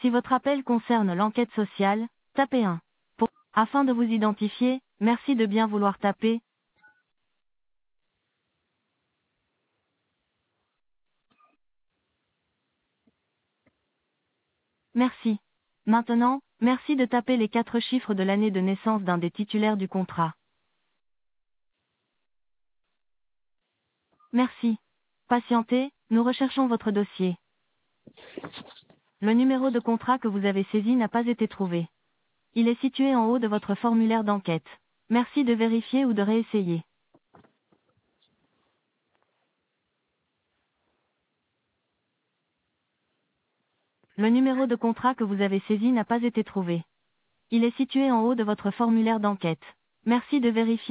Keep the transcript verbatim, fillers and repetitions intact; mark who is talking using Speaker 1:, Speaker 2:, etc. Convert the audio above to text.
Speaker 1: Si votre appel concerne l'enquête sociale, tapez un. Pour... Afin de vous identifier, merci de bien vouloir taper. Merci. Maintenant, merci de taper les quatre chiffres de l'année de naissance d'un des titulaires du contrat. Merci. Patientez, nous recherchons votre dossier. Le numéro de contrat que vous avez saisi n'a pas été trouvé. Il est situé en haut de votre formulaire d'enquête. Merci de vérifier ou de réessayer. Le numéro de contrat que vous avez saisi n'a pas été trouvé. Il est situé en haut de votre formulaire d'enquête. Merci de vérifier.